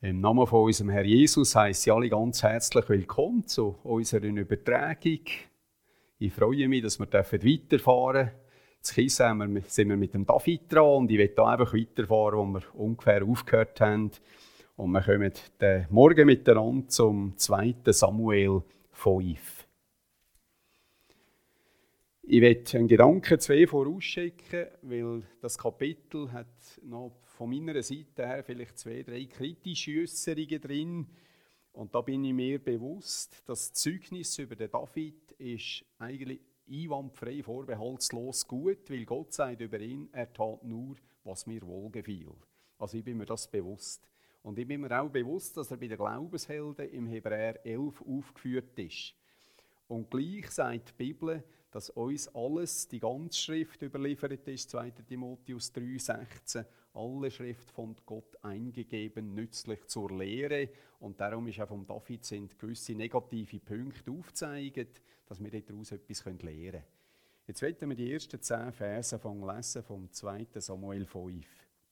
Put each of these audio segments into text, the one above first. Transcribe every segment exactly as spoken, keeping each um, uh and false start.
Im Namen von unserem Herrn Jesus heisse ich alle ganz herzlich willkommen zu unserer Übertragung. Ich freue mich, dass wir weiterfahren dürfen. In Kiesen sind wir mit dem David dran und ich möchte hier einfach weiterfahren, wo wir ungefähr aufgehört haben. Und wir kommen den Morgen miteinander zum zweiten Samuel fünf. Ich möchte einen Gedanken zwei vorausschicken, weil das Kapitel hat noch von meiner Seite her vielleicht zwei, drei kritische Äußerungen drin. Und da bin ich mir bewusst, das Zeugnis über den David ist eigentlich einwandfrei, vorbehaltslos gut, weil Gott sagt über ihn, er tat nur, was mir wohlgefiel. Also ich bin mir das bewusst. Und ich bin mir auch bewusst, dass er bei den Glaubenshelden im Hebräer elf aufgeführt ist. Und gleich sagt die Bibel, dass uns alles, die ganze Schrift überliefert ist, zweiter Timotheus drei sechzehn, alle Schrift von Gott eingegeben, nützlich zur Lehre. Und darum ist auch vom David sind gewisse negative Punkte aufgezeigt, dass wir daraus etwas lernen können. Jetzt wollen wir die ersten zehn Verse lesen vom zweiten Samuel fünf.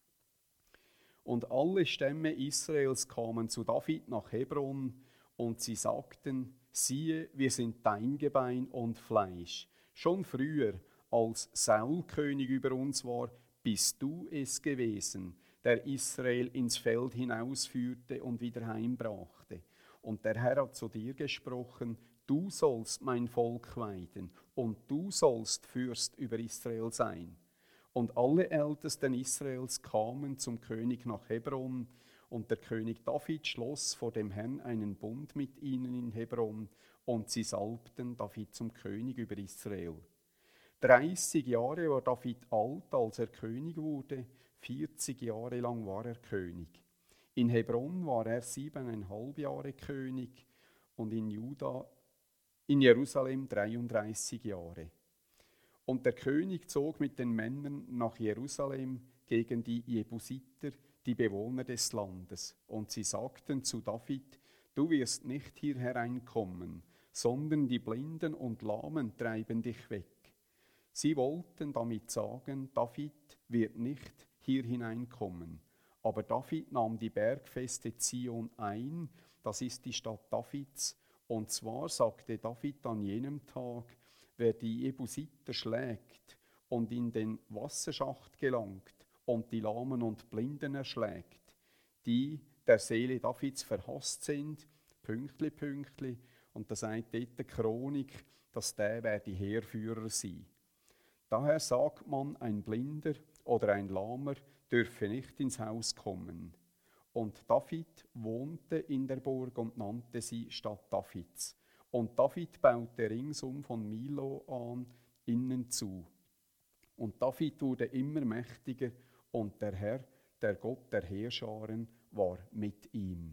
Und alle Stämme Israels kamen zu David nach Hebron, und sie sagten: Siehe, wir sind dein Gebein und Fleisch. Schon früher, als Saul König über uns war, bist du es gewesen, der Israel ins Feld hinausführte und wieder heimbrachte. Und der Herr hat zu dir gesprochen: Du sollst mein Volk weiden, und du sollst Fürst über Israel sein. Und alle Ältesten Israels kamen zum König nach Hebron, und der König David schloss vor dem Herrn einen Bund mit ihnen in Hebron, und sie salbten David zum König über Israel. Dreißig Jahre war David alt, als er König wurde, vierzig Jahre lang war er König. In Hebron war er siebeneinhalb Jahre König und in Juda, in Jerusalem dreiunddreißig Jahre. Und der König zog mit den Männern nach Jerusalem gegen die Jebusiter, die Bewohner des Landes. Und sie sagten zu David: Du wirst nicht hier hereinkommen, sondern die Blinden und Lahmen treiben dich weg. Sie wollten damit sagen, David wird nicht hier hineinkommen. Aber David nahm die bergfeste Zion ein, das ist die Stadt Davids. Und zwar sagte David an jenem Tag: Wer die Jebusiter schlägt und in den Wasserschacht gelangt und die Lahmen und Blinden erschlägt, die der Seele Davids verhasst sind, Pünktli, Pünktli, und da sagt dort die Chronik, dass der werde Heerführer sein. Daher sagt man, ein Blinder oder ein Lahmer dürfe nicht ins Haus kommen. Und David wohnte in der Burg und nannte sie Stadt Davids. Und David baute ringsum von Milo an innen zu. Und David wurde immer mächtiger, und der Herr, der Gott der Heerscharen, war mit ihm.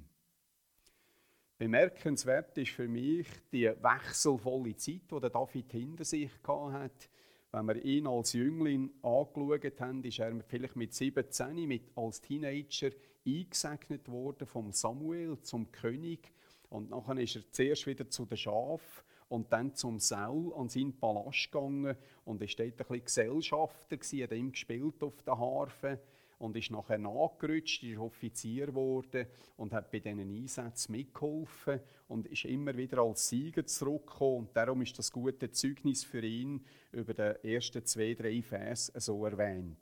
Bemerkenswert ist für mich die wechselvolle Zeit, die der David hinter sich hatte. Wenn wir ihn als Jüngling angeschaut haben, ist er vielleicht mit siebzehn, mit, als Teenager eingesegnet worden vom Samuel zum König. Und nachher ist er zuerst wieder zu den Schafen und dann zum Saul an seinen Palast gegangen und ist dort ein bisschen Gesellschafter gewesen, hat ihm gespielt auf der Harfe und ist nachher nachgerutscht, ist Offizier geworden und hat bei diesen Einsätzen mitgeholfen und ist immer wieder als Sieger zurückgekommen. Und darum ist das gute Zeugnis für ihn über die ersten zwei, drei Verse so erwähnt.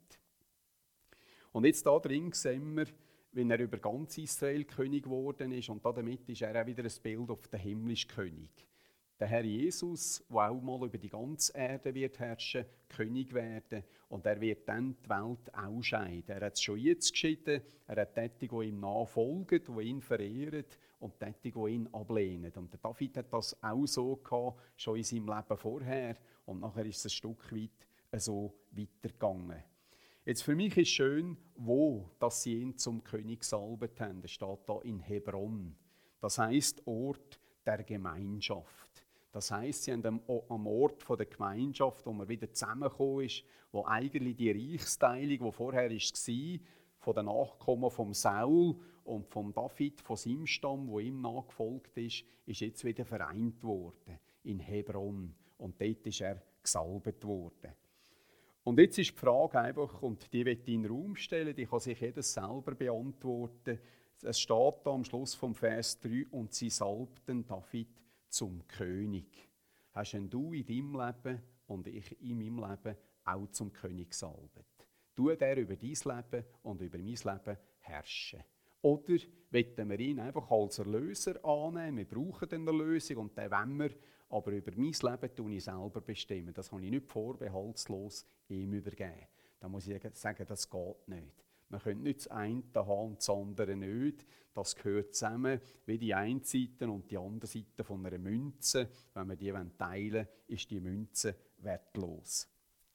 Und jetzt da drin sehen wir, wenn er über ganz Israel König geworden ist, und damit ist er auch wieder ein Bild auf den himmlischen König. Der Herr Jesus, der auch mal über die ganze Erde wird herrschen, König werden, und er wird dann die Welt ausscheiden. Er hat es schon jetzt geschieden, er hat die, die ihm nachfolgen, die ihn verehren, und die, die ihn ablehnen. Und der David hat das auch so gehabt, schon in seinem Leben vorher, und nachher ist es ein Stück weit so weitergegangen. Jetzt für mich ist schön, wo dass sie ihn zum König gesalbt haben. Das steht da in Hebron. Das heisst Ort der Gemeinschaft. Das heisst, sie haben am Ort der Gemeinschaft, wo man wieder zusammengekommen ist, wo eigentlich die Reichsteilung, die vorher war, von den Nachkommen von Saul und von David, von seinem Stamm, wo ihm nachgefolgt ist, ist jetzt wieder vereint worden in Hebron. Und dort ist er gesalbt worden. Und jetzt ist die Frage einfach, und die wird in den Raum stellen, die kann sich jeder selber beantworten: Es steht da am Schluss vom Vers drei, und sie salbten David zum König. Hast denn du in deinem Leben und ich in meinem Leben auch zum König gesalbt? Tut er über dein Leben und über mein Leben herrschen? Oder wollen wir ihn einfach als Erlöser annehmen? Wir brauchen eine Erlösung und den wollen wir, aber über mein Leben tue ich selber bestimmen. Das kann ich nicht vorbehaltslos ihm übergeben. Da muss ich sagen, das geht nicht. Man könnte nicht das eine haben und das andere nicht. Das gehört zusammen, wie die eine Seite und die andere Seite von einer Münze. Wenn wir die teilen wollen, ist die Münze wertlos.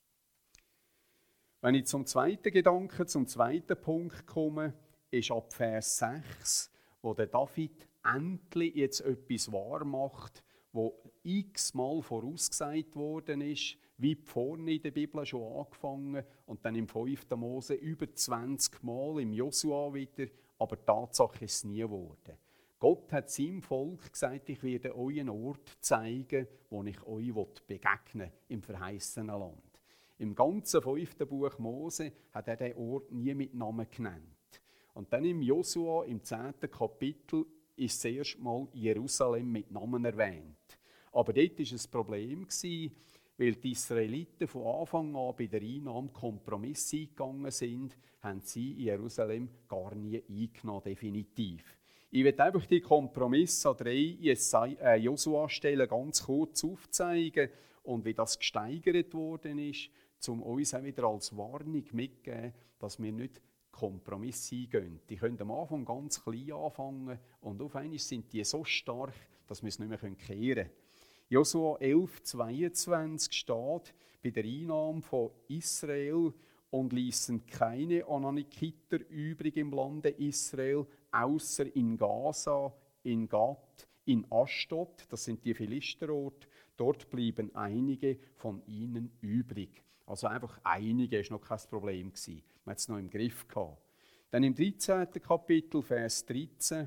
Wenn ich zum zweiten Gedanken, zum zweiten Punkt komme, ist ab Vers sechs, wo der David endlich jetzt etwas wahr macht, wo x-mal vorausgesagt worden ist, wie vorne in der Bibel schon angefangen und dann im fünften Mose über zwanzig Mal, im Josua wieder, aber Tatsache ist es nie geworden. Gott hat seinem Volk gesagt, ich werde euch einen Ort zeigen, wo ich euch begegnen will, im verheißenen Land. Im ganzen fünften Buch Mose hat er den Ort nie mit Namen genannt. Und dann im Josua, im zehnten Kapitel, ist das erste Mal Jerusalem mit Namen erwähnt. Aber dort war es ein Problem, weil die Israeliten von Anfang an bei der Einnahme Kompromisse eingegangen sind, haben sie Jerusalem gar nie eingenommen, definitiv. Ich werde einfach die Kompromisse an drei Josua-Stellen ganz kurz aufzeigen und wie das gesteigert worden ist, um uns auch wieder als Warnung mitzugeben, dass wir nicht Kompromisse eingehen. Die können am Anfang ganz klein anfangen und auf einmal sind die so stark, dass wir es nicht mehr kehren können. Josua elf zweiundzwanzig steht, bei der Einnahme von Israel und ließen keine Anakiter übrig im Lande Israel, außer in Gaza, in Gat, in Ashdod, das sind die Philisterorte, dort blieben einige von ihnen übrig. Also einfach einige, ist noch kein Problem gewesen. Man hat es noch im Griff gehabt. Dann im dreizehnten Kapitel, Vers dreizehn,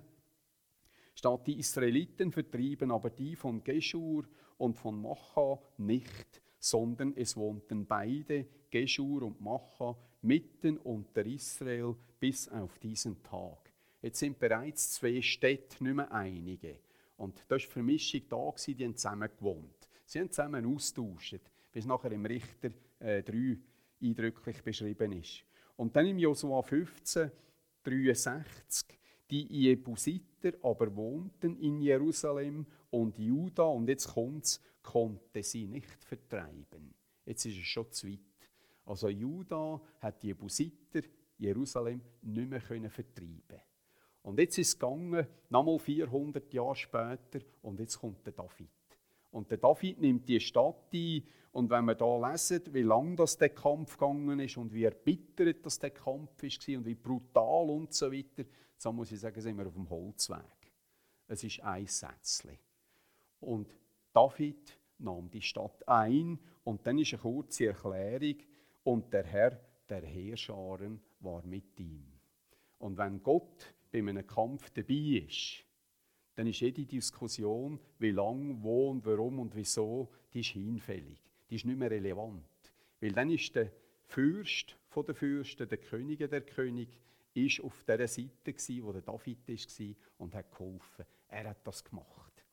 steht, die Israeliten vertrieben aber die von Geschur und von Macha nicht, sondern es wohnten beide, Geschur und Macha, mitten unter Israel bis auf diesen Tag. Jetzt sind bereits zwei Städte, nicht mehr einige. Und da war die Vermischung da, die haben zusammen gewohnt. Sie haben zusammen austauscht, wie es nachher im Richter äh, drei eindrücklich beschrieben ist. Und dann im Josua fünfzehn, dreiundsechzig, die Jebusiter aber wohnten in Jerusalem und Juda, und jetzt kommt es, konnte sie nicht vertreiben. Jetzt ist es schon zu weit. Also Juda hat die Jebusiter Jerusalem nicht mehr vertreiben. Und jetzt ist es gegangen, nochmal vierhundert Jahre später, und jetzt kommt der David. Und der David nimmt die Stadt ein, und wenn wir da lesen, wie lang das der Kampf gegangen ist und wie erbittert das der Kampf war und wie brutal und so weiter, so muss ich sagen, sind wir auf dem Holzweg. Es ist ein Sätzchen. Und David nahm die Stadt ein, und dann ist eine kurze Erklärung, und der Herr der Heerscharen war mit ihm. Und wenn Gott bei einem Kampf dabei ist, dann ist jede Diskussion, wie lang, wo und warum und wieso, die ist hinfällig. Die ist nicht mehr relevant. Weil dann ist der Fürst von der Fürsten, der Könige der König, ist auf der Seite gsi, wo der David war und hat geholfen. Er hat das gemacht.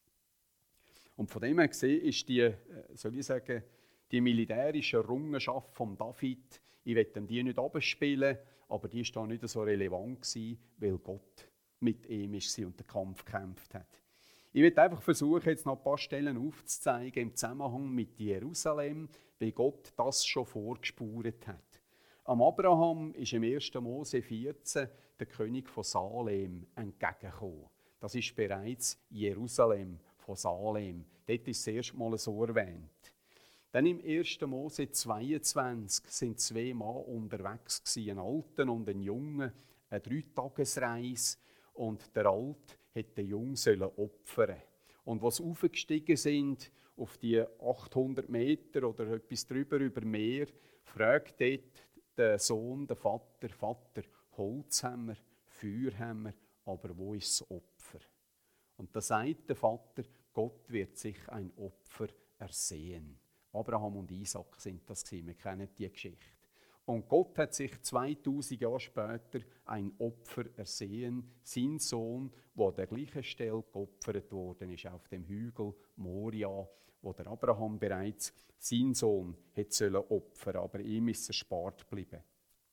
Und von dem her gesehen ist die, soll ich sagen, die militärische Errungenschaft von David, ich will die nicht abspielen, aber die ist da nicht so relevant gewesen, weil Gott mit ihm war und den Kampf gekämpft hat. Ich werde einfach versuchen, jetzt noch ein paar Stellen aufzuzeigen im Zusammenhang mit Jerusalem, wie Gott das schon vorgespurt hat. Am Abraham ist im ersten Mose vierzehn der König von Salem entgegengekommen. Das ist bereits Jerusalem von Salem. Dort ist das erste Mal so erwähnt. Dann im ersten Mose zweiundzwanzig sind zwei Mann unterwegs gewesen, ein Alter und ein Junge, eine Dreitagesreise. Und der Alte hätte den Jungen opfern. Und als sie aufgestiegen sind auf die achthundert Meter oder etwas drüber über Meer, fragt dort der Sohn, der Vater, Vater, Holz haben wir, Feuer haben wir, aber wo ist das Opfer? Und da sagt der Vater, Gott wird sich ein Opfer ersehen. Abraham und Isaac sind das gewesen, wir kennen die Geschichte. Und Gott hat sich zweitausend Jahre später ein Opfer ersehen, sein Sohn, der an der gleichen Stelle geopfert worden ist, auf dem Hügel Moria, wo der Abraham bereits seinen Sohn hätte opfern sollen, aber ihm ist es erspart geblieben.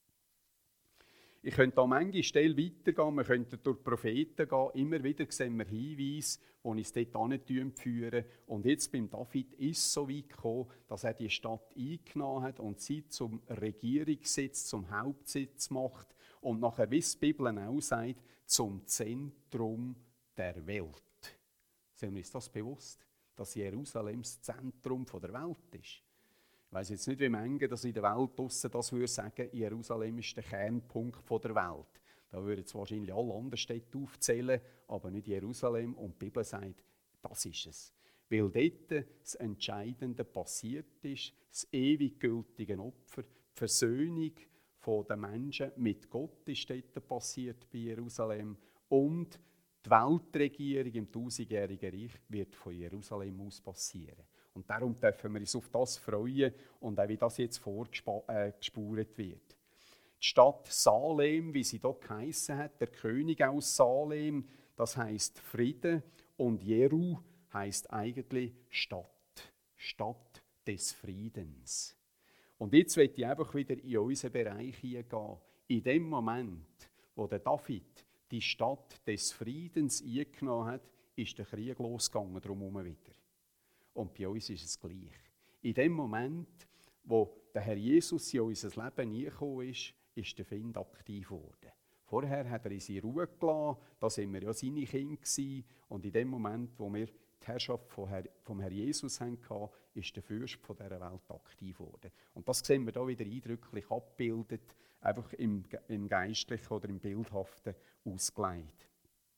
Ich könnte an manche Stellen weitergehen, wir könnten durch die Propheten gehen, immer wieder sehen wir Hinweise, die uns dort hinführen. Und jetzt beim David ist es so weit gekommen, dass er die Stadt eingenommen hat und sie zum Regierungssitz, zum Hauptsitz macht und nachher, wie es die Bibel auch sagt, zum Zentrum der Welt. Sind wir uns das bewusst, dass Jerusalem das Zentrum der Welt ist? Ich weiss jetzt nicht, wie manche das in der Welt draussen das würde sagen, Jerusalem ist der Kernpunkt der Welt. Da würden jetzt wahrscheinlich alle anderen Städte aufzählen, aber nicht Jerusalem. Und die Bibel sagt, das ist es. Weil dort das Entscheidende passiert ist, das ewig gültige Opfer, die Versöhnung der Menschen mit Gott ist dort passiert bei Jerusalem. Und die Weltregierung im tausendjährigen Reich wird von Jerusalem aus passieren. Und darum dürfen wir uns auf das freuen und auch wie das jetzt vorgespurt wird. Die Stadt Salem, wie sie hier geheissen hat, der König aus Salem, das heisst Frieden, und Jeru heisst eigentlich Stadt, Stadt des Friedens. Und jetzt möchte ich einfach wieder in unseren Bereich hineingehen. In dem Moment, wo der David die Stadt des Friedens eingenommen hat, ist der Krieg losgegangen, drumherum wieder. Und bei uns ist es gleich. In dem Moment, wo der Herr Jesus in unser Leben hineingekommen ist, ist der Feind aktiv geworden. Vorher hat er uns in Ruhe gelassen, da waren wir ja seine Kinder gewesen. Und in dem Moment, wo wir die Herrschaft vom Herr, vom Herr Jesus hatten, ist der Fürst von dieser Welt aktiv geworden. Und das sehen wir hier wieder eindrücklich abgebildet, einfach im, im Geistlichen oder im Bildhaften ausgelegt.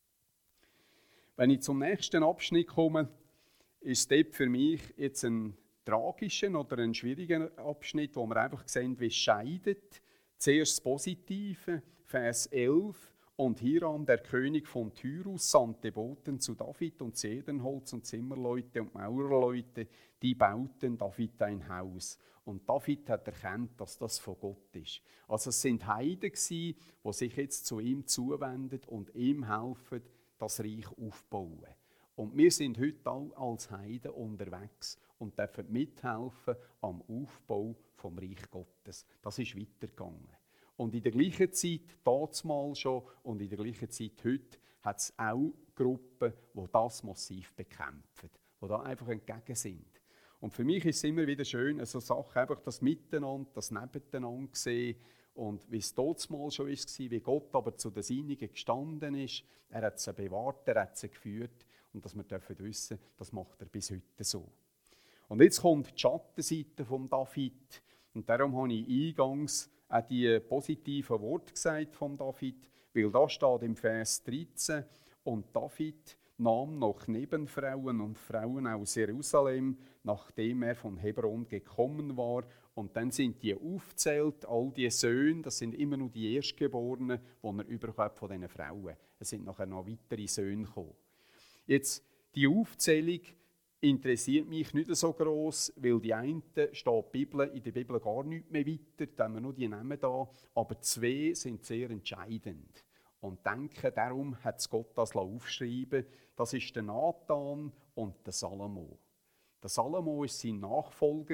Wenn ich zum nächsten Abschnitt komme, ist dort für mich jetzt ein tragischer oder ein schwieriger Abschnitt, wo wir einfach sehen, wie es scheidet. Zuerst das Positive, Vers elf. Und Hiram, der König von Tyrus, sandte Boten zu David und Zedernholz und Zimmerleute und Maurerleute, die bauten David ein Haus. Und David hat erkannt, dass das von Gott ist. Also es sind Heiden gsi, die sich jetzt zu ihm zuwenden und ihm helfen, das Reich aufzubauen. Und wir sind heute all als Heiden unterwegs und dürfen mithelfen am Aufbau vom Reich Gottes. Das ist weitergegangen. Und in der gleichen Zeit, damals schon und in der gleichen Zeit heute, hat es auch Gruppen, die das massiv bekämpfen, die da einfach entgegen sind. Und für mich ist es immer wieder schön, so Sachen, einfach das Miteinander, das Nebeneinander sehen und wie es damals schon war, wie Gott aber zu den Seinigen gestanden ist. Er hat sie bewahrt, er hat sie geführt und dass wir dürfen wissen, das macht er bis heute so. Und jetzt kommt die Schattenseite von David und darum habe ich eingangs auch die positiven Worte gesagt von David, weil da steht im Vers dreizehn, und David nahm noch Nebenfrauen und Frauen aus Jerusalem, nachdem er von Hebron gekommen war. Und dann sind die aufgezählt, all die Söhne, das sind immer nur die Erstgeborenen, die er überhaupt von diesen Frauen. Es sind nachher noch weitere Söhne gekommen. Jetzt, die Aufzählung interessiert mich nicht so gross, weil die einen steht die Bibel, in der Bibel gar nicht mehr weiter, da haben wir nur die Namen da, aber zwei sind sehr entscheidend. Und denke, darum hat es Gott das aufschreiben. Das ist der Nathan und der Salomo. Der Salomo war sein Nachfolger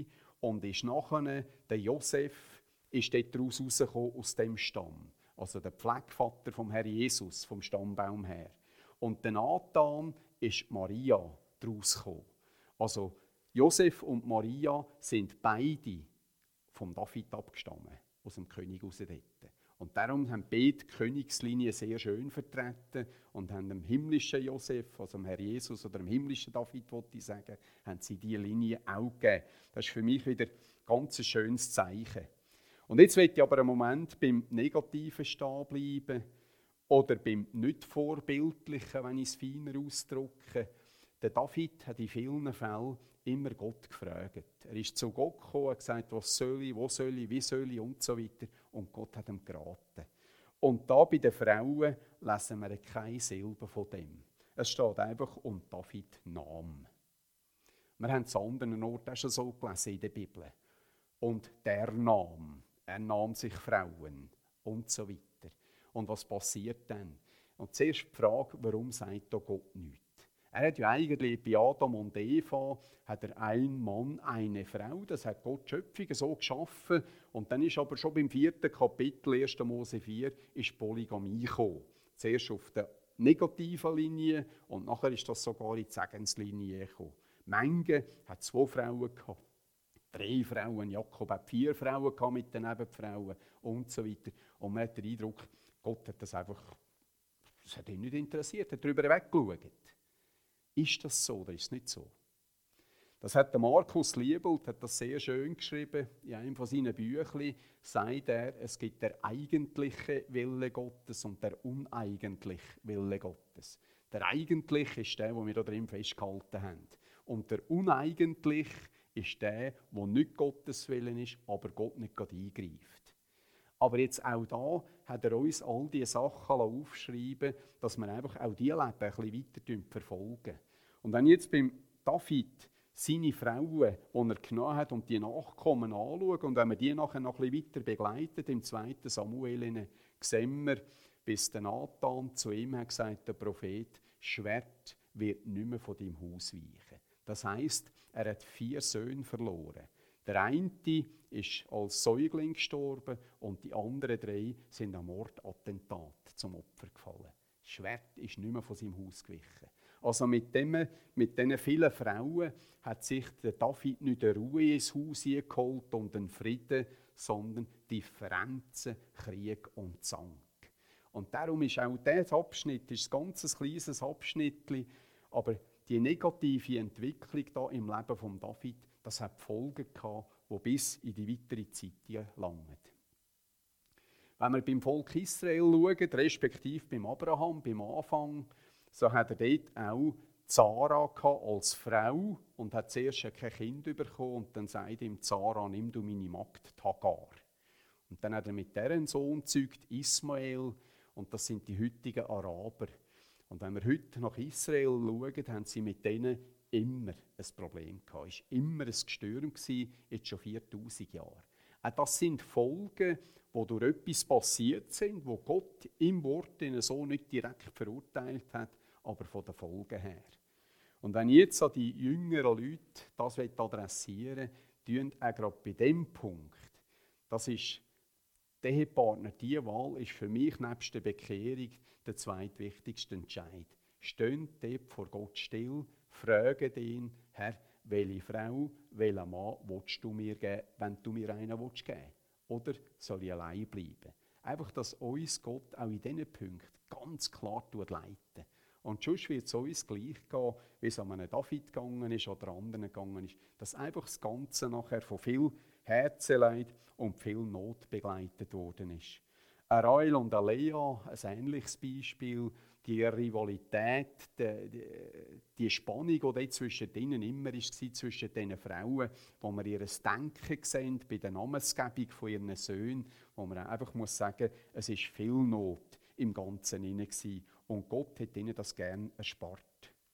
und ist nachher, der Josef ist dort daraus rausgekommen aus dem Stamm. Also der Pflegevater vom Herr Jesus, vom Stammbaum her. Und der Nathan ist Maria daraus gekommen. Also Josef und Maria sind beide vom David abgestammt, aus dem König raus dort. Und darum haben beide die Königslinie sehr schön vertreten und haben dem himmlischen Josef, also dem Herr Jesus oder dem himmlischen David, wollte ich sagen, haben sie diese Linie auch gegeben. Das ist für mich wieder ein ganz schönes Zeichen. Und jetzt möchte ich aber einen Moment beim Negativen stehen bleiben oder beim Nicht-Vorbildlichen, wenn ich es feiner ausdrücke. Der David hat in vielen Fällen immer Gott gefragt. Er ist zu Gott gekommen und gesagt, was soll ich, wo soll ich, wie soll ich und so weiter. Und Gott hat ihm geraten. Und da bei den Frauen lesen wir keine Silbe von dem. Es steht einfach, und David nahm. Wir haben es an anderen Orten auch schon so gelesen in der Bibel. Und der nahm. er nahm sich Frauen und so weiter. Und was passiert dann? Und zuerst die Frage, warum sagt da Gott nichts? Er hat ja eigentlich bei Adam und Eva hat er ein Mann, eine Frau. Das hat Gott die Schöpfung so geschaffen. Und dann ist aber schon beim vierten Kapitel, erster Mose vier, ist Polygamie gekommen. Zuerst auf der negativen Linie und nachher ist das sogar in die Segenslinie gekommen. Menge hat zwei Frauen gehabt, drei Frauen. Jakob hat vier Frauen gehabt mit den Nebenfrauen und so weiter. Und man hat den Eindruck, Gott hat das einfach, das hat ihn nicht interessiert, hat darüber weggeschaut. Ist das so oder ist es nicht so? Das hat der Markus Liebold hat das sehr schön geschrieben. In einem von seinen Büchern sagt er, es gibt der eigentliche Wille Gottes und der uneigentliche Wille Gottes. Der eigentliche ist der, den wir da drin festgehalten haben. Und der uneigentliche ist der, der nicht Gottes Willen ist, aber Gott nicht gerade eingreift. Aber jetzt auch da hat er uns all diese Sachen aufschreiben, dass wir einfach auch diese Leben ein bisschen weiter verfolgen. Und wenn ich jetzt beim David seine Frauen, die er genommen hat, und die Nachkommen anschauen, und wenn wir die nachher noch ein bisschen weiter begleitet, im zweiten Samuel, sehen wir, bis der Nathan zu ihm hat gesagt, der Prophet, Schwert wird nicht mehr von deinem Haus weichen. Das heisst, er hat vier Söhne verloren. Der eine ist als Säugling gestorben und die anderen drei sind am Mordattentat zum Opfer gefallen. Das Schwert ist nicht mehr von seinem Haus gewichen. Also mit, dem, mit diesen vielen Frauen hat sich der David nicht eine Ruhe ins Haus geholt und einen Frieden, sondern Differenzen, Krieg und Zank. Und darum ist auch dieser Abschnitt, ist ein ganz kleines Abschnitt, aber die negative Entwicklung da im Leben von David, das hat Folgen gehabt, die bis in die weitere Zeit langen. Wenn wir beim Volk Israel schauen, respektive beim Abraham, beim Anfang, so hat er dort auch Zara als Frau und hat zuerst kein Kind bekommen und dann sagt ihm Zara, nimm du meine Magd Hagar. Und dann hat er mit deren Sohn gezeugt, Ismael, und das sind die heutigen Araber. Und wenn wir heute nach Israel schauen, haben sie mit denen immer ein Problem gehabt. Es war immer ein Gestürm, jetzt schon viertausend Jahre. Auch das sind Folgen, die durch etwas passiert sind, wo Gott im Wort so nicht direkt verurteilt hat, aber von den Folgen her. Und wenn ich jetzt an die jüngeren Leute das adressieren will, tun auch gerade bei dem Punkt, das ist der Ehepartner, diese Wahl ist für mich nebst der Bekehrung der zweitwichtigste Entscheid. Steht dort vor Gott still, fragen ihn, Herr, welche Frau, welchen Mann willst du mir geben, wenn du mir einen willst geben? Oder soll ich allein bleiben? Einfach, dass uns Gott auch in diesen Punkten ganz klar leitet. Und sonst wird es uns gleich gehen, wie es an einem David gegangen ist oder anderen gegangen ist, dass einfach das Ganze nachher von viel Herzenleid und viel Not begleitet worden ist. Rael und Lea, ein ähnliches Beispiel, die Rivalität, die, die, die Spannung, die dort zwischen ihnen immer war, zwischen diesen Frauen, wo wir ihr Denken sehen, bei der Namensgebung von ihren Söhnen, wo man einfach muss sagen, es war viel Not im Ganzen inne gsi und Gott hat ihnen das gerne erspart.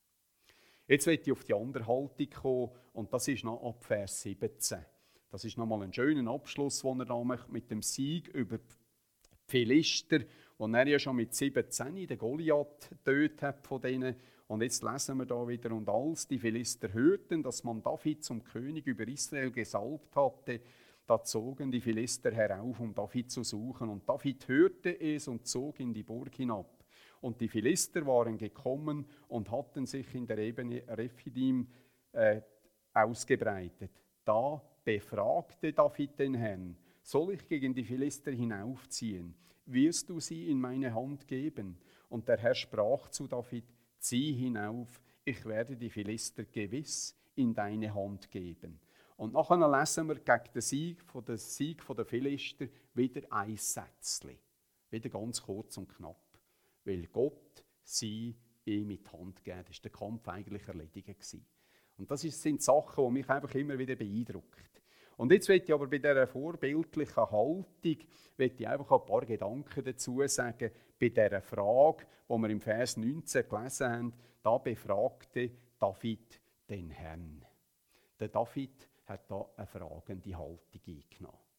Jetzt will ich auf die andere Haltung kommen und das ist noch ab Vers siebzehn. Das ist nochmal ein schöner Abschluss, den er da macht mit dem Sieg über die Philister, wo er ja schon mit siebzehn den Goliath getötet hat von denen. Und jetzt lesen wir da wieder, und als die Philister hörten, dass man David zum König über Israel gesalbt hatte, da zogen die Philister herauf, um David zu suchen. Und David hörte es und zog in die Burg hinab. Und die Philister waren gekommen und hatten sich in der Ebene Rephidim äh, ausgebreitet. Da befragte David den Herrn: Soll ich gegen die Philister hinaufziehen? Wirst du sie in meine Hand geben? Und der Herr sprach zu David: Zieh hinauf, ich werde die Philister gewiss in deine Hand geben. Und nachher lesen wir gegen den Sieg von der Sieg der Philister wieder ein Sätzchen. Wieder ganz kurz und knapp. Weil Gott sie ihm in die Hand gegeben hat. Das war der Kampf eigentlich erledigt. Und das sind Sachen, die mich einfach immer wieder beeindrucken. Und jetzt möchte ich aber bei dieser vorbildlichen Haltung möchte ich einfach ein paar Gedanken dazu sagen. Bei dieser Frage, die wir im Vers neunzehn gelesen haben, da befragte David den Herrn. Der David hat da eine fragende Haltung eingenommen.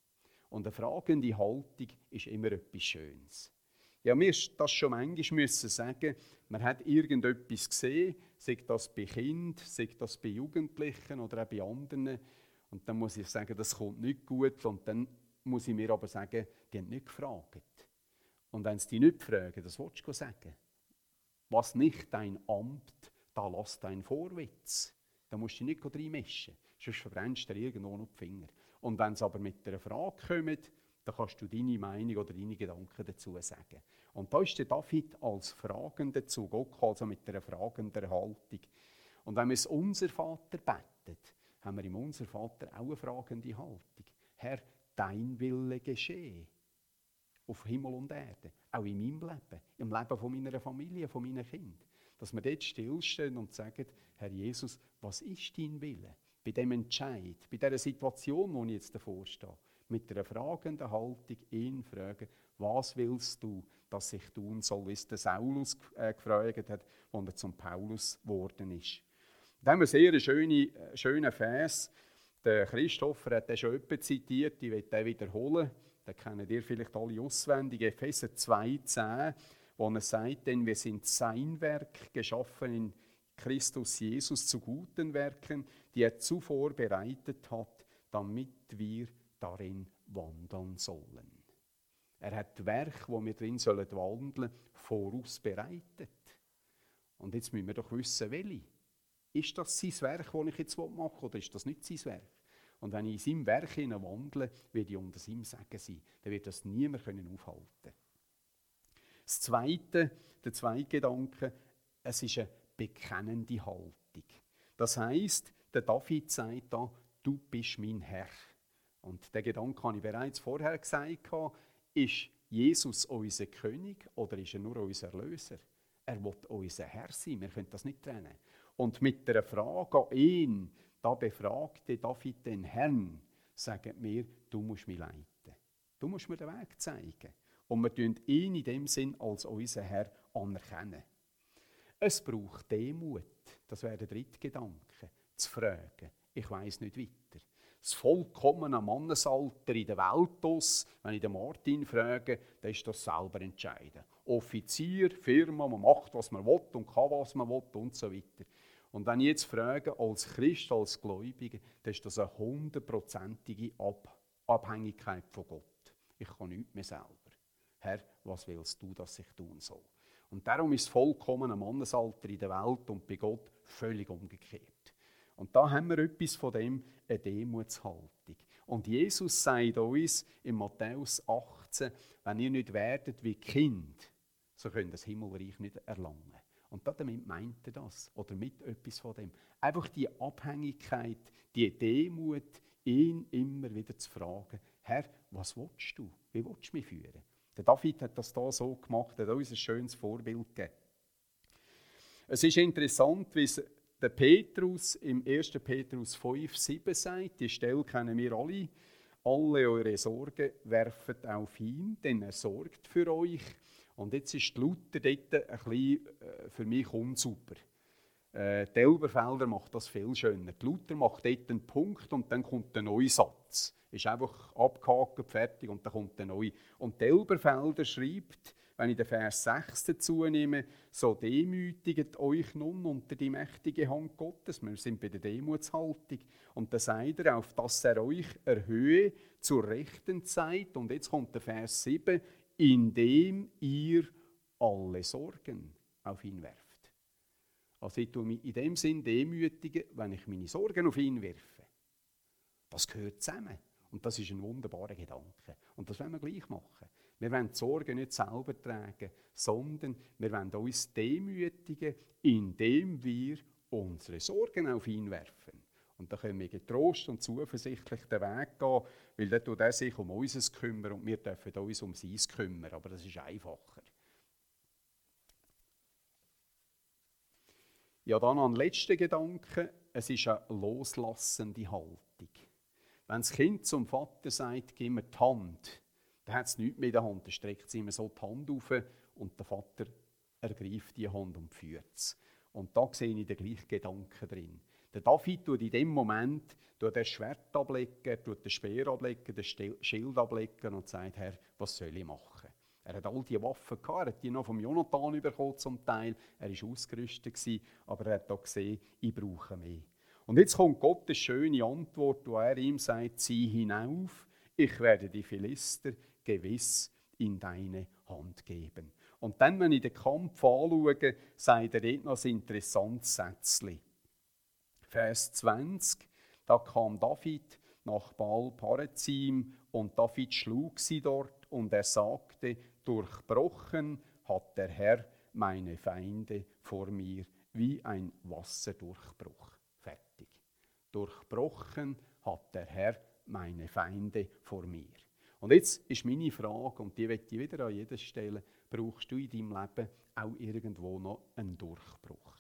Und eine fragende Haltung ist immer etwas Schönes. Ja, mir ist das schon manchmal müssen sagen, man hat irgendetwas gesehen, sei das bei Kindern, sei das bei Jugendlichen oder auch bei anderen. Und dann muss ich sagen, das kommt nicht gut. Und dann muss ich mir aber sagen, die haben nicht gefragt. Und wenn sie dich nicht fragen, das willst du sagen. Was nicht dein Amt, da lass dein Vorwitz. Da musst du dich nicht reinmischen. Sonst verbrennst du dir irgendwo noch die Finger. Und wenn sie aber mit einer Frage kommen, dann kannst du deine Meinung oder deine Gedanken dazu sagen. Und da ist der David als Fragender zu Gott gekommen, also mit einer fragenden Haltung. Und wenn wir es unser Vater betet, haben wir im unser Vater auch eine fragende Haltung. Herr, dein Wille geschehe. Auf Himmel und Erde. Auch in meinem Leben. Im Leben von meiner Familie, von meinen Kindern. Dass wir dort stillstehen und sagen, Herr Jesus, was ist dein Wille? Bei dem Entscheid, bei dieser Situation, wo ich jetzt davor stehe, mit einer fragenden Haltung ihn fragen, was willst du, dass ich tun soll, wie es der Saulus äh, gefragt hat, als er zum Paulus geworden ist. Da haben wir sehr einen schönen, schönen Vers. Der Christopher hat den schon öppe zitiert, ich will den wiederholen. Den kennen ihr vielleicht alle auswendig. Epheser zwei zehn, wo er sagt, denn wir sind sein Werk, geschaffen in Christus Jesus zu guten Werken, die er zuvor bereitet hat, damit wir darin wandeln sollen. Er hat das Werk, wo wir drin sollen wandeln, voraus bereitet. Und jetzt müssen wir doch wissen, welche. Ist das sein Werk, das ich jetzt machen will, oder ist das nicht sein Werk? Und wenn ich in seinem Werk wandle, werde ich unter seinem Segen sein. Dann wird das niemand aufhalten können. Das Zweite, der zweite Gedanke, es ist eine bekennende Haltung. Das heisst, der David sagt da, du bist mein Herr. Und der Gedanke habe ich bereits vorher gesagt, ist Jesus unser König oder ist er nur unser Erlöser? Er will unser Herr sein, wir können das nicht trennen. Und mit der Frage an ihn, da befragte David den Herrn, sagt mir, du musst mich leiten. Du musst mir den Weg zeigen. Und wir tun ihn in dem Sinn als unser Herr anerkennen. Es braucht Demut, das wäre der dritte Gedanke, zu fragen, ich weiss nicht weiter. Das vollkommene Mannesalter in der Welt aus, wenn ich den Martin frage, dann ist das selber entscheiden. Offizier, Firma, man macht, was man will und kann, was man will und so weiter. Und wenn ich jetzt frage, als Christ, als Gläubiger, dann ist das eine hundertprozentige Ab- Abhängigkeit von Gott. Ich kann nichts mehr selber. Herr, was willst du, dass ich tun soll? Und darum ist das vollkommene Mannesalter in der Welt und bei Gott völlig umgekehrt. Und da haben wir etwas von dem, eine Demutshaltung. Und Jesus sagt uns in Matthäus achtzehn, wenn ihr nicht werdet wie Kind, so könnt ihr das Himmelreich nicht erlangen. Und damit meint er das, oder mit etwas von dem. Einfach die Abhängigkeit, die Demut, ihn immer wieder zu fragen, Herr, was willst du? Wie willst du mich führen? Der David hat das da so gemacht, er hat uns ein schönes Vorbild gegeben. Es ist interessant, wie es der Petrus im ersten Petrus fünf sieben sagt, die Stelle kennen wir alle, alle eure Sorgen werft auf ihn, denn er sorgt für euch. Und jetzt ist die Luther dort ein bisschen äh, für mich unsauber. Äh, die Elberfelder macht das viel schöner. Die Luther macht dort einen Punkt und dann kommt ein neuer Satz. Ist einfach abgehakt, fertig und dann kommt der neue. Und die Elberfelder schreibt, wenn ich den Vers sechs dazu nehme, so demütigt euch nun unter die mächtige Hand Gottes. Wir sind bei der Demutshaltung. Und dann sagt er, auf dass er euch erhöhe zur rechten Zeit. Und jetzt kommt der Vers sieben, indem ihr alle Sorgen auf ihn werft. Also ich tue mich in dem Sinn demütigen, wenn ich meine Sorgen auf ihn werfe. Das gehört zusammen. Und das ist ein wunderbarer Gedanke. Und das wollen wir gleich machen. Wir wollen die Sorgen nicht selber tragen, sondern wir wollen uns demütigen, indem wir unsere Sorgen auf ihn werfen. Und da können wir getrost und zuversichtlich den Weg gehen, weil dann tut er sich um unseres kümmern und wir dürfen uns um sein kümmern. Aber das ist einfacher. Ja, dann ein letzter Gedanke. Es ist eine loslassende Haltung. Wenn das Kind zum Vater sagt, gib mir die Hand, dann hat es nichts mehr in der Hand. Dann streckt es immer so die Hand auf und der Vater ergreift die Hand und führt es. Und da sehe ich den gleichen Gedanken drin. Der David tut in dem Moment tut das Schwert ablegen, er tut den Speer ablegen, den Schild ablegen und sagt, Herr, was soll ich machen? Er hat all diese Waffen gehabt, er hat die noch vom Jonathan bekommen zum Teil, er war ausgerüstet gewesen, aber er hat auch gesehen, ich brauche mehr. Und jetzt kommt Gott eine schöne Antwort, wo er ihm sagt, zieh hinauf, ich werde die Philister gewiss in deine Hand geben. Und dann, wenn ich den Kampf anschaue, sagt er dort noch ein interessantes Sätzchen. Vers zwanzig, da kam David nach Baal-Parezim und David schlug sie dort und er sagte, durchbrochen hat der Herr meine Feinde vor mir wie ein Wasserdurchbruch. Fertig. Durchbrochen hat der Herr meine Feinde vor mir. Und jetzt ist meine Frage, und die möchte ich wieder an jeder Stelle, brauchst du in deinem Leben auch irgendwo noch einen Durchbruch?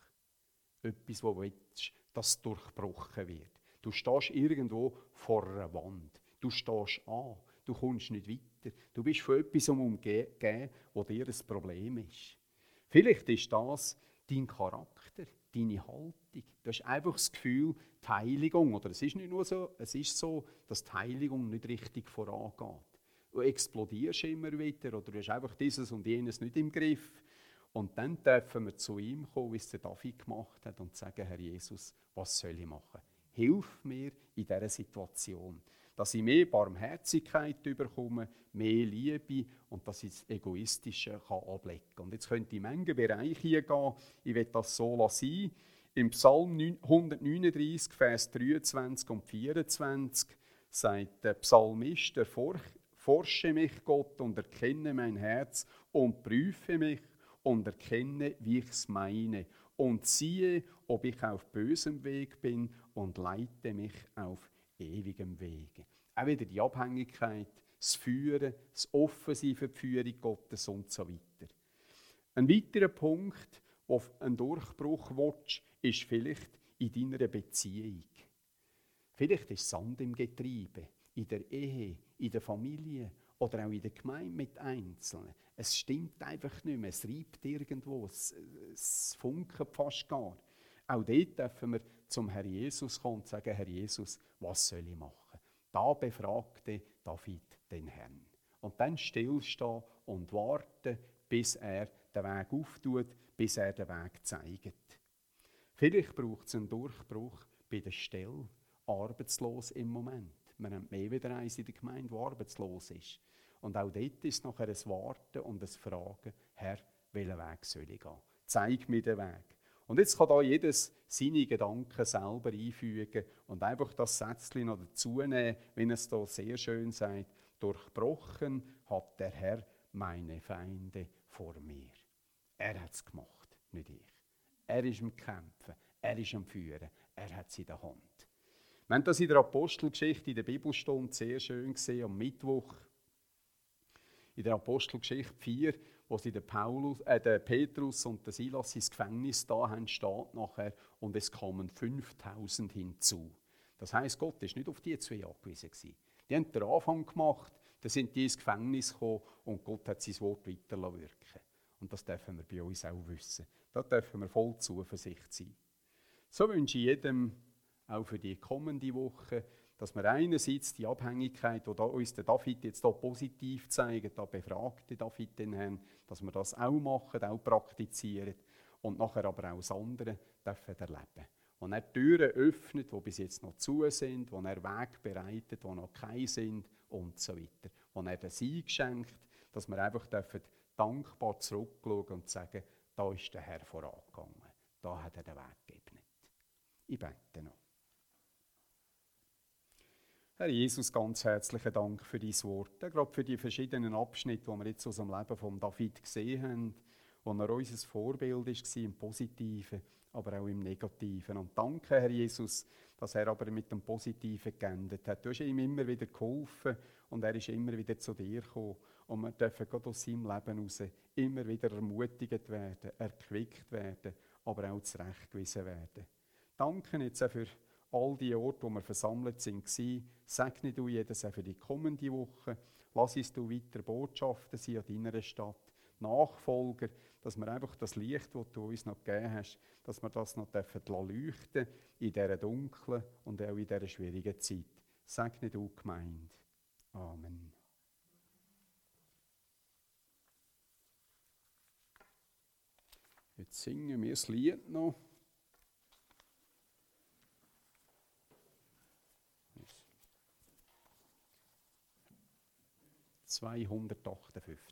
Etwas, wo du willst, dass durchbrochen wird. Du stehst irgendwo vor einer Wand. Du stehst an. Du kommst nicht weiter. Du bist von etwas umgeben, wo dir ein Problem ist. Vielleicht ist das dein Charakter, deine Haltung. Du hast einfach das Gefühl, die Heiligung, oder es ist nicht nur so, es ist so, dass die Heiligung nicht richtig vorangeht. Du explodierst immer wieder oder du hast einfach dieses und jenes nicht im Griff. Und dann dürfen wir zu ihm kommen, wie es der David gemacht hat, und sagen, Herr Jesus, was soll ich machen? Hilf mir in dieser Situation, dass ich mehr Barmherzigkeit bekomme, mehr Liebe und dass ich das Egoistische kann ablegen kann. Und jetzt könnte ich in manchen Bereiche gehen, ich will das so lassen. Im Psalm hundertneununddreißig, Vers dreiundzwanzig und vierundzwanzig sagt der Psalmist, erforsche mich, Gott, und erkenne mein Herz und prüfe mich und erkenne, wie ich es meine. Und siehe, ob ich auf bösem Weg bin und leite mich auf ewigem Wege. Auch wieder die Abhängigkeit, das Führen, das Offensein für die Führung Gottes und so weiter. Ein weiterer Punkt, wo ein Durchbruch willst, ist vielleicht in deiner Beziehung. Vielleicht ist Sand im Getriebe, in der Ehe, in der Familie oder auch in der Gemeinde mit Einzelnen. Es stimmt einfach nicht mehr, es reibt irgendwo, es, es funkelt fast gar. Auch dort dürfen wir zum Herr Jesus kommen und sagen, Herr Jesus, was soll ich machen? Da befragte David den Herrn. Und dann stillstehen und warten, bis er den Weg auftut, bis er den Weg zeigt. Vielleicht braucht es einen Durchbruch bei der Stelle, arbeitslos im Moment. Wir haben mehr wieder eins in der Gemeinde, der arbeitslos ist. Und auch dort ist nachher ein Warten und ein Fragen, Herr, welchen Weg soll ich gehen? Zeig mir den Weg. Und jetzt kann da jedes seine Gedanken selber einfügen und einfach das Sätzchen noch dazu nehmen, wenn es da sehr schön sagt, durchbrochen hat der Herr meine Feinde vor mir. Er hat es gemacht, nicht ich. Er ist am Kämpfen, er ist am Führen, er hat es in der Hand. Wir haben das in der Apostelgeschichte, in der Bibelstunde sehr schön gesehen, am Mittwoch. In der Apostelgeschichte vier, wo sie den, Paulus, äh, den Petrus und den Silas ins Gefängnis da haben, steht nachher, und es kamen fünftausend hinzu. Das heisst, Gott war nicht auf die zwei angewiesen gewesen. Die haben den Anfang gemacht, dann sind die ins Gefängnis gekommen und Gott hat sein Wort weiterwirken. Und das dürfen wir bei uns auch wissen. Da dürfen wir voll Zuversicht sein. So wünsche ich jedem, auch für die kommende Woche, dass wir einerseits die Abhängigkeit, die uns der David jetzt hier positiv zeigt, da befragt David den Herrn, dass wir das auch machen, auch praktizieren und nachher aber auch das andere dürfen erleben. Und er Türen öffnet, die bis jetzt noch zu sind, wo er Wege bereitet, die noch keine sind und so weiter. Und er das eingeschenkt, dass wir einfach dürfen dankbar zurückschauen und sagen, da ist der Herr vorangegangen, da hat er den Weg geebnet. Ich bete noch. Herr Jesus, ganz herzlichen Dank für dein Wort, gerade für die verschiedenen Abschnitte, die wir jetzt aus dem Leben von David gesehen haben, wo er unser Vorbild war, im Positiven, aber auch im Negativen. Und danke, Herr Jesus, dass er aber mit dem Positiven geendet hat. Du hast ihm immer wieder geholfen und er ist immer wieder zu dir gekommen. Und wir dürfen gerade aus seinem Leben heraus immer wieder ermutigt werden, erquickt werden, aber auch zurechtgewiesen werden. Danke jetzt auch für all die Orte, wo wir versammelt sind, segne du jedes auch für die kommende Woche. Lass uns du weiter Botschafter sein an deiner Stadt, Nachfolger, dass wir einfach das Licht, das du uns noch gegeben hast, dass wir das noch leuchten dürfen in dieser dunklen und auch in dieser schwierigen Zeit. Segne du die Gemeinde. Amen. Jetzt singen wir das Lied noch. zweihundertachtundfünfzig.